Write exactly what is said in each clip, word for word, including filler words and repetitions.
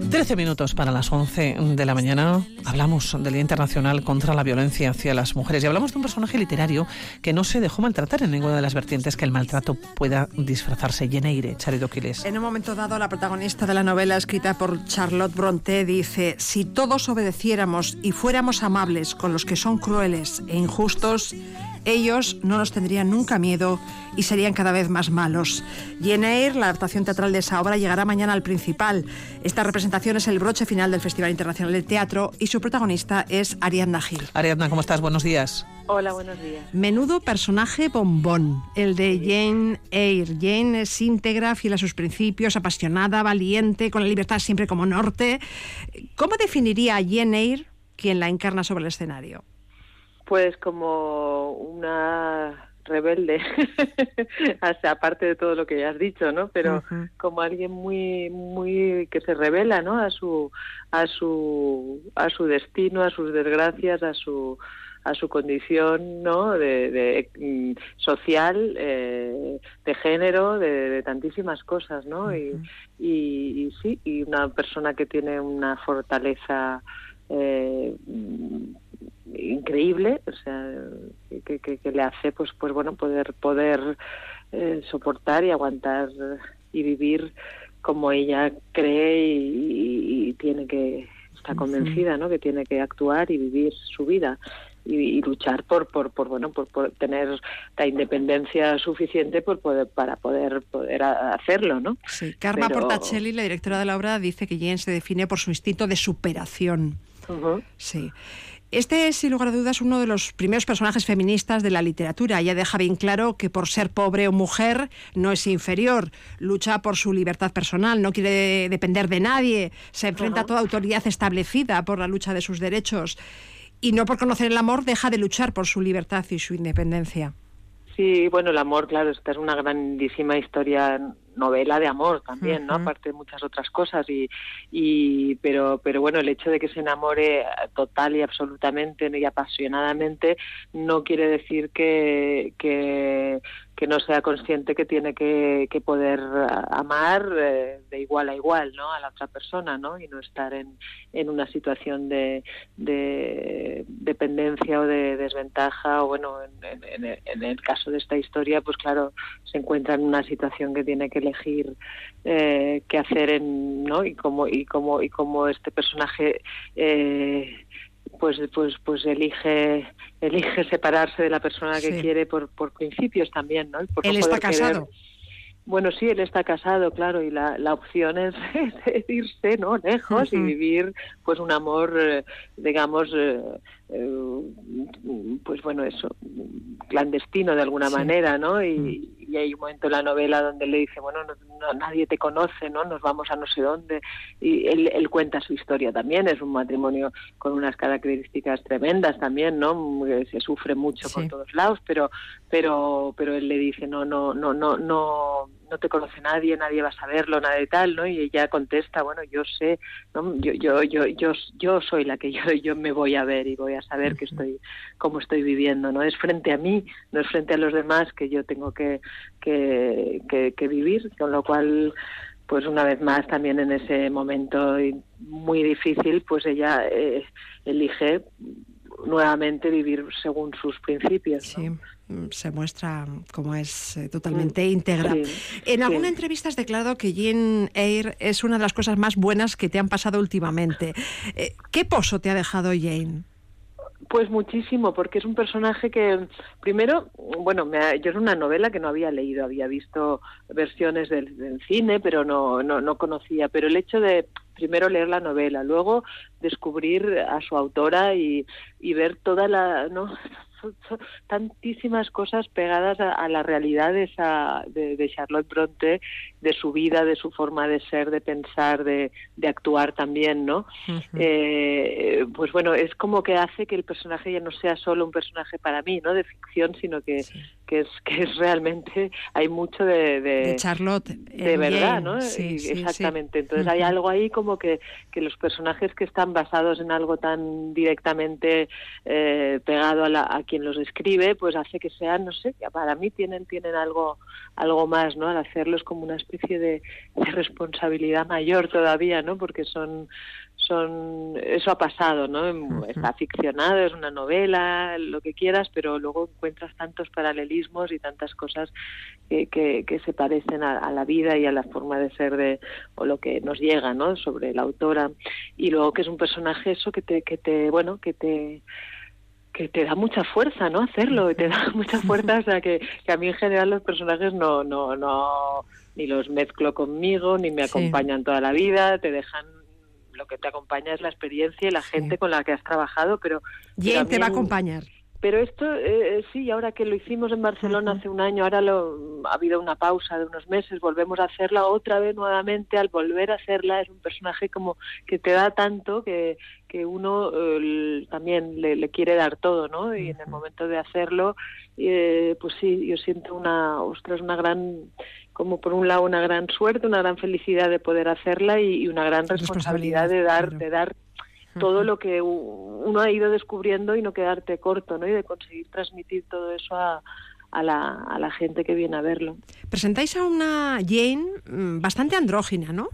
trece minutos para las once de la mañana. Hablamos del Día Internacional contra la Violencia hacia las Mujeres y hablamos de un personaje literario que no se dejó maltratar en ninguna de las vertientes que el maltrato pueda disfrazarse. Jane Eyre, Chari Doquiles. En un momento dado, la protagonista de la novela escrita por Charlotte Brontë dice: si todos obedeciéramos y fuéramos amables con los que son crueles e injustos, ellos no nos tendrían nunca miedo y serían cada vez más malos. Jane Eyre, la adaptación teatral de esa obra, llegará mañana al Principal. Esta representación es el broche final del Festival Internacional de Teatro y su protagonista es Ariadna Gil. Ariadna, ¿cómo estás? Buenos días. Hola, buenos días. Menudo personaje bombón, el de Jane Eyre. Jane es íntegra, fiel a sus principios, apasionada, valiente, con la libertad siempre como norte. ¿Cómo definiría a Jane Eyre quien la encarna sobre el escenario? Pues como una rebelde, hasta aparte de todo lo que ya has dicho, ¿no? Pero uh-huh. como alguien muy, muy que se revela, ¿no? A su, a su, a su destino, a sus desgracias, a su, a su condición, ¿no? De, de social, eh, de género, de, de tantísimas cosas, ¿no? Uh-huh. Y, y, y sí, y una persona que tiene una fortaleza Eh, increíble, o sea, que, que, que le hace, pues, pues bueno, poder poder eh, soportar y aguantar y vivir como ella cree y, y, y tiene que está convencida, ¿no? Que tiene que actuar y vivir su vida y, y luchar por por por bueno por, por tener la independencia suficiente por poder para poder poder hacerlo, ¿no? Sí. Karma Pero... Portacelli, la directora de la obra, dice que Jane se define por su instinto de superación. Uh-huh. Sí. Este es, sin lugar a dudas, uno de los primeros personajes feministas de la literatura. Ella deja bien claro que por ser pobre o mujer no es inferior. Lucha por su libertad personal, no quiere depender de nadie. Se enfrenta uh-huh. a toda autoridad establecida por la lucha de sus derechos. Y no por conocer el amor deja de luchar por su libertad y su independencia. Sí, bueno, el amor, claro, esta es una grandísima historia, novela de amor también, uh-huh. ¿no? Aparte de muchas otras cosas y y pero pero bueno, el hecho de que se enamore total y absolutamente y apasionadamente no quiere decir que que que no sea consciente que tiene que, que poder amar eh, de igual a igual, ¿no? A la otra persona, ¿no? Y no estar en, en una situación de, de dependencia o de desventaja, o bueno, en, en, en el caso de esta historia, pues claro, se encuentra en una situación que tiene que elegir eh, qué hacer, en, ¿no? Y cómo y cómo y cómo este personaje eh, pues pues pues elige elige separarse de la persona que sí. quiere por por principios también, ¿no? Por él no está casado. Querer... Bueno, sí, él está casado, claro, y la, la opción es, es irse, ¿no? Lejos uh-huh. y vivir, pues, un amor, eh, digamos, eh, eh, pues, bueno, eso, clandestino de alguna sí. manera, ¿no? Y, uh-huh. y hay un momento en la novela donde le dice, bueno, no, no, nadie te conoce, ¿no? Nos vamos a no sé dónde. Y él, él cuenta su historia también, es un matrimonio con unas características tremendas también, ¿no? Se sufre mucho sí. por todos lados, pero, pero, pero él le dice, no, no, no, no, no... no te conoce nadie, nadie va a saberlo, nada de tal, ¿no? Y ella contesta, bueno, yo sé, ¿no? Yo, yo, yo, yo, yo soy la que yo, yo me voy a ver y voy a saber que estoy, cómo estoy viviendo, ¿no? Es frente a mí, no es frente a los demás que yo tengo que, que, que, que vivir, con lo cual, pues una vez más también en ese momento muy difícil, pues ella eh, elige nuevamente vivir según sus principios, ¿no? Sí. Se muestra como es eh, totalmente mm, íntegra. Sí, en alguna sí. entrevista has declarado que Jane Eyre es una de las cosas más buenas que te han pasado últimamente. Eh, ¿Qué pozo te ha dejado Jane? Pues muchísimo, porque es un personaje que, primero, bueno, me ha, yo es una novela que no había leído, había visto versiones del, del cine, pero no, no, no conocía, pero el hecho de primero leer la novela, luego descubrir a su autora y, y ver toda la, ¿no? tantísimas cosas pegadas a, a la realidad de, esa, de, de Charlotte Brontë, de su vida, de su forma de ser, de pensar, de, de actuar también, ¿no? Uh-huh. Eh, pues bueno, es como que hace que el personaje ya no sea solo un personaje para mí, ¿no? De ficción, sino que, sí. que es que es realmente, hay mucho de... De, de Charlotte. De verdad, ¿no? Sí, sí, exactamente. Sí. Entonces uh-huh. hay algo ahí como que, que los personajes que están basados en algo tan directamente eh, pegado a, la, a quien los escribe, pues hace que sean, no sé, para mí tienen tienen algo algo más, ¿no? Al hacerlos como una especie de, de responsabilidad mayor todavía, ¿no? Porque son son eso ha pasado, ¿no? Uh-huh. Está ficcionado, es una novela, lo que quieras, pero luego encuentras tantos paralelismos y tantas cosas que, que, que se parecen a, a la vida y a la forma de ser de o lo que nos llega, ¿no? Sobre la autora, y luego que es un personaje eso que te que te bueno que te que te da mucha fuerza, ¿no? Hacerlo, y te da mucha fuerza, o sea, que, que a mí en general los personajes no no no ni los mezclo conmigo, ni me acompañan sí. toda la vida, te dejan, lo que te acompaña es la experiencia y la gente sí. con la que has trabajado, pero... ¿Quién te va a acompañar? Pero esto, eh, sí, ahora que lo hicimos en Barcelona uh-huh. hace un año, ahora lo, ha habido una pausa de unos meses, volvemos a hacerla otra vez nuevamente. Al volver a hacerla es un personaje como que te da tanto que, que uno eh, también le, le quiere dar todo, ¿no? Y uh-huh. en el momento de hacerlo, eh, pues sí, yo siento una, ostras, una gran... como por un lado una gran suerte, una gran felicidad de poder hacerla y, y una gran responsabilidad, responsabilidad de dar, claro. de dar todo lo que uno ha ido descubriendo y no quedarte corto, ¿no? Y de conseguir transmitir todo eso a, a, la, a la gente que viene a verlo. Presentáis a una Jane bastante andrógina, ¿no?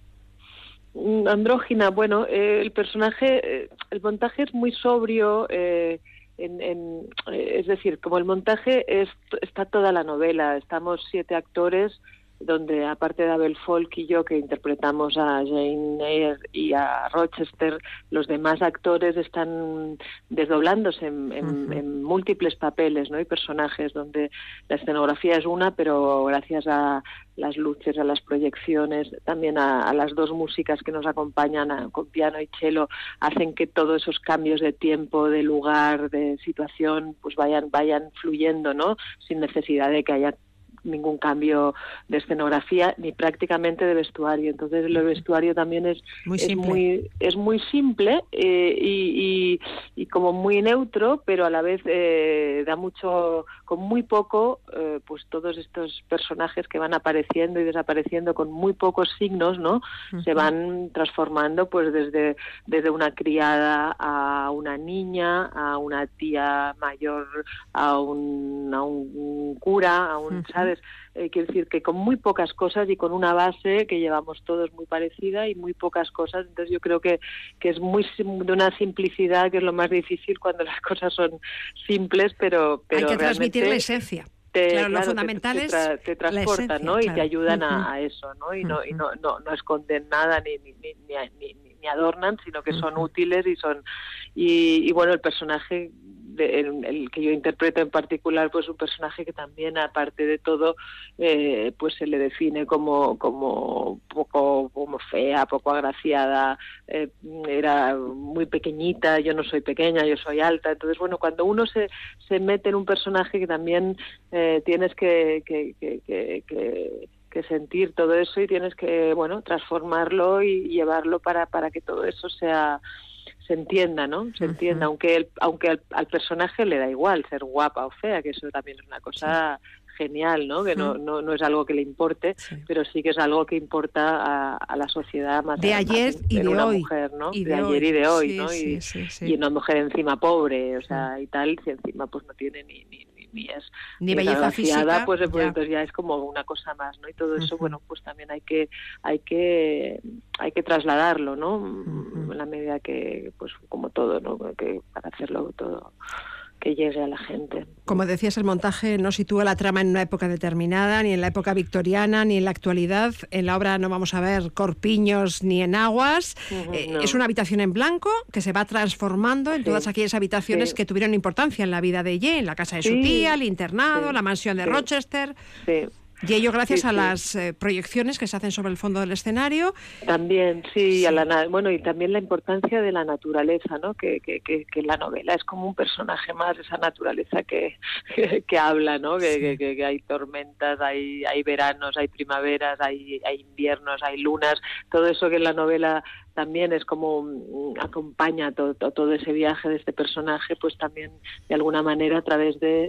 Andrógina, bueno, eh, el personaje, eh, el montaje es muy sobrio, eh, en, en, eh, es decir, como el montaje es, está toda la novela, estamos siete actores, donde aparte de Abel Folk y yo que interpretamos a Jane Eyre y a Rochester, los demás actores están desdoblándose en, en, uh-huh. en múltiples papeles, ¿no? Y personajes, donde la escenografía es una, pero gracias a las luces, a las proyecciones, también a, a las dos músicas que nos acompañan a, con piano y cello, hacen que todos esos cambios de tiempo, de lugar, de situación, pues vayan vayan fluyendo, ¿no? Sin necesidad de que haya ningún cambio de escenografía ni prácticamente de vestuario. Entonces el vestuario también es muy es simple, muy, es muy simple eh, y, y, y como muy neutro, pero a la vez eh, da mucho, con muy poco, eh, pues todos estos personajes que van apareciendo y desapareciendo con muy pocos signos, ¿no? Uh-huh. Se van transformando pues desde, desde una criada a una niña, a una tía mayor, a un, a un cura, a un, uh-huh. ¿sabes? Eh, quiero decir que con muy pocas cosas y con una base que llevamos todos muy parecida y muy pocas cosas, entonces yo creo que, que es muy de una simplicidad que es lo más difícil cuando las cosas son simples, pero, pero hay que transmitir la esencia. Te, claro, claro, lo fundamental te, te, tra, te transportan, esencia, ¿no? claro. Y te ayudan uh-huh. a, a eso, ¿no? Y no, y no, no, no esconden nada ni ni ni, ni, ni, ni adornan, sino que son uh-huh. útiles y son y, y bueno, el personaje de, el, el que yo interpreto en particular, pues un personaje que también, aparte de todo, eh, pues se le define como como poco como fea, poco agraciada, eh, era muy pequeñita, yo no soy pequeña, yo soy alta, entonces bueno, cuando uno se se mete en un personaje que también eh, tienes que que, que, que, que que sentir todo eso y tienes que, bueno, transformarlo y llevarlo para para que todo eso sea se entienda, ¿no? Se entienda, uh-huh. aunque el, aunque al, al personaje le da igual ser guapa o fea, que eso también es una cosa sí. genial, ¿no? Que uh-huh. no, no no es algo que le importe, sí. pero sí que es algo que importa a, a la sociedad más de ayer más, y de una hoy, mujer, ¿no? Y de, de ayer hoy. y de hoy, sí, ¿no? Sí, y, sí, sí. y una mujer encima pobre, o sea, sí. y tal, si encima pues no tiene ni ni ni es ni belleza física, pues, pues ya. entonces ya es como una cosa más, ¿no? Y todo eso, uh-huh. bueno, pues también hay que hay que hay que trasladarlo, ¿no? Uh-huh. En la medida que, pues como todo, ¿no? Que para hacerlo todo que llegue a la gente. Como decías, el montaje no sitúa la trama en una época determinada, ni en la época victoriana, ni en la actualidad. En la obra no vamos a ver corpiños ni enaguas. Uh-huh, eh, no. Es una habitación en blanco que se va transformando en sí, todas aquellas habitaciones sí. que tuvieron importancia en la vida de Jane, la casa de sí, su tía, el internado, sí, la mansión de sí, Rochester. Sí. Y ello gracias sí, a sí. las eh, proyecciones que se hacen sobre el fondo del escenario. También, sí, sí. A la, bueno, y también la importancia de la naturaleza, ¿no? Que, que, que, que la novela es como un personaje más, esa naturaleza que, que, que habla, ¿no? Que, sí. que, que, que hay tormentas, hay, hay veranos, hay primaveras, hay, hay inviernos, hay lunas, todo eso que en la novela también es como um, acompaña todo, todo ese viaje de este personaje, pues también de alguna manera a través de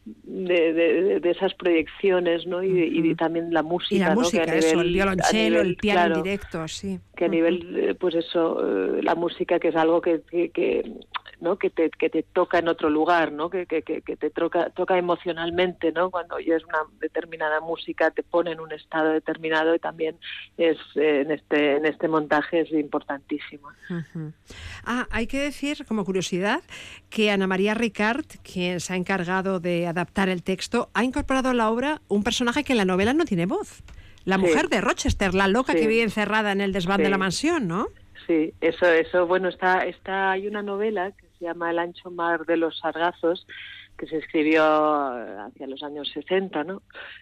de, de, de esas proyecciones, ¿no? Y, uh-huh. y también la música, y la ¿no? música, que a eso, nivel, el violonchelo, nivel, el piano claro, en directo, sí. Que a uh-huh. nivel, pues eso, la música que es algo que, que, que ¿no? que te que te toca en otro lugar, ¿no? Que que que te toca toca emocionalmente, ¿no? Cuando oyes una determinada música te pone en un estado determinado, y también es eh, en este en este montaje es importantísimo. Uh-huh. Ah, hay que decir como curiosidad que Ana María Ricard, quien se ha encargado de adaptar el texto, ha incorporado a la obra un personaje que en la novela no tiene voz. La mujer sí. de Rochester, la loca sí. que vive encerrada en el desván sí. de la mansión, ¿no? Sí, eso, eso, bueno, está, está, hay una novela que se llama El ancho mar de los sargazos, que se escribió hacia los años sesenta, ¿no?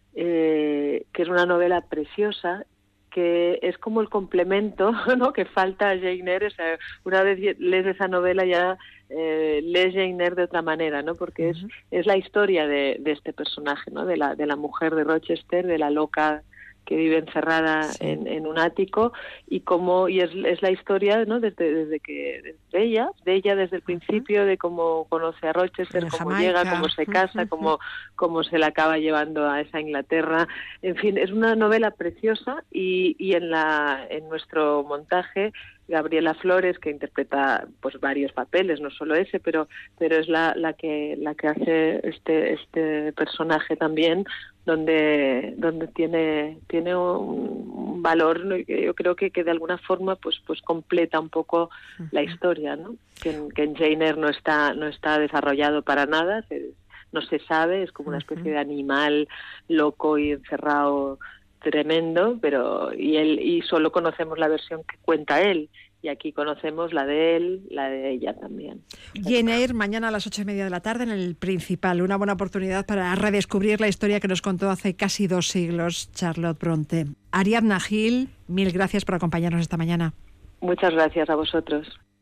Eh, que es una novela preciosa, que es como el complemento, ¿no? que falta a Jane Eyre. O sea, una vez lees esa novela ya eh, lees Jane Eyre de otra manera, ¿no? Porque uh-huh. es, es la historia de, de este personaje, ¿no? De la, de la mujer de Rochester, de la loca que vive encerrada sí. en, en un ático, y cómo y es, es la historia, ¿no? desde desde que desde ella de ella desde el principio, uh-huh. de cómo conoce a Rochester, en cómo Jamaica. llega, cómo se casa, uh-huh. cómo cómo se la acaba llevando a esa Inglaterra. En fin, es una novela preciosa, y y en la en nuestro montaje Gabriela Flores, que interpreta pues varios papeles, no solo ese, pero pero es la la que la que hace este este personaje también, donde donde tiene tiene un, un valor, ¿no? Que yo creo que, que de alguna forma pues pues completa un poco uh-huh. la historia, ¿no? Que en, que en Jane Eyre no está no está desarrollado para nada, se, no se sabe, es como una especie de animal loco y encerrado tremendo, pero y él y solo conocemos la versión que cuenta él, y aquí conocemos la de él, la de ella también. Jane Eyre, mañana a las ocho y media de la tarde en El Principal, una buena oportunidad para redescubrir la historia que nos contó hace casi dos siglos Charlotte Brontë. Ariadna Gil, mil gracias por acompañarnos esta mañana. Muchas gracias a vosotros.